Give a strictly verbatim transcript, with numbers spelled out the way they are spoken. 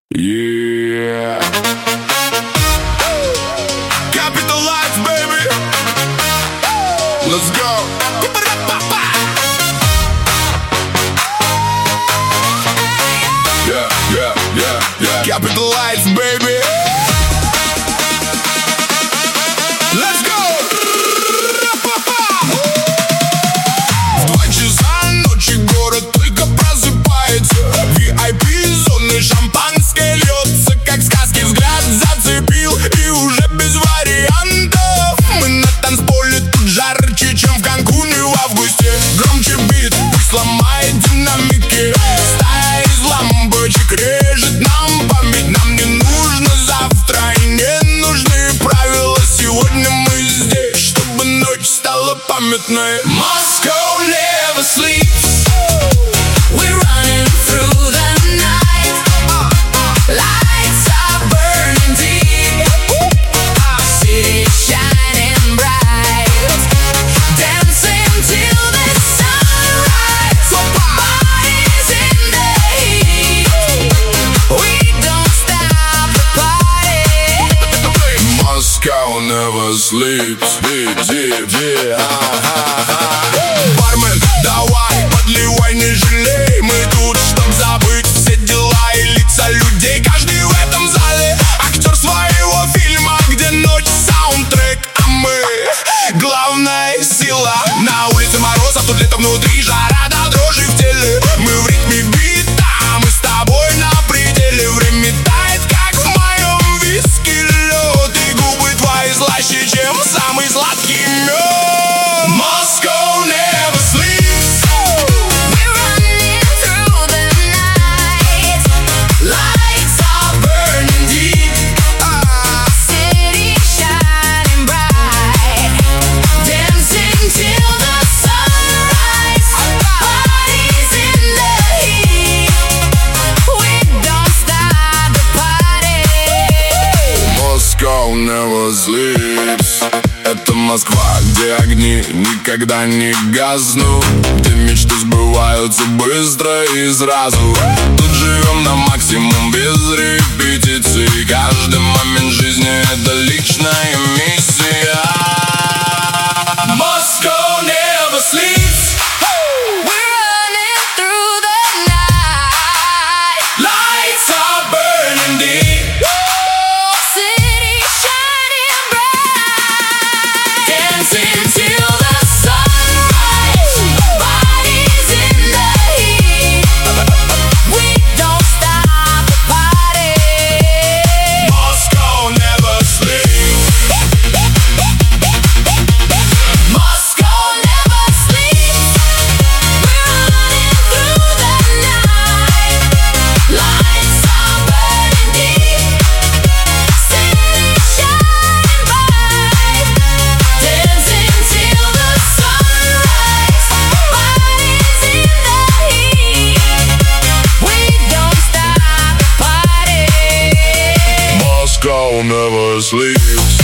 Yeah. Capital Lights, baby. Let's go. Yeah, yeah, yeah, yeah. Capital Lights, baby. Let's go. В два часа ночи город только просыпается. ви ай пи-зоны, шампанское льется, как в сказке, взгляд зацепил, и уже без вариантов. Мы на танцполе, тут жарче, чем в Канкуне в августе. Громче бит, пусть сломает динамики. Стая из лампочек режет нам память. Нам не нужно завтра и не нужны правила. Сегодня мы здесь, чтобы ночь стала памятной. Moscow never sleeps. We're running through the night. Lights are burning deep. City shining bright. Dancing till the sunrise. Bodies in the heat. We don't stop the party. Moscow never sleeps. Бармен, давай, подливай, не жалей. Мы тут, чтоб забыть все дела и лица людей. Каждый в этом зале актер своего фильма, где ночь саундтрек, а мы главная сила. На улице мороз, а тут лето внутри, жара до дрожи в теле. Мы в ритме бита, мы с тобой на пределе. Время тает, как в моем виски лед, и губы твои слаще, чем самый сладкий мед. Moscow never sleeps. We're running through the night. Lights are burning deep. City shining bright. Dancing till the sunrise. Bodies in the heat. We don't stop the party. Moscow never sleeps. Это Москва, где огни никогда не гаснут, где мечты сбываются быстро и сразу. Тут живем на максимум без репетиций. Каждый момент жизни — это личная миссия. Moscow never sleeps. We're running through the night. Lights are burning deep. City shining bright. Dancing till the sunrise. Bodies in the heat. We don't stop the party. Moscow never sleeps. Moscow never sleeps. We're running through the night. Lights are burning deep. City shining bright. Dancing till the sunrise. Bodies in the heat. We don't stop the party. Moscow never sleeps.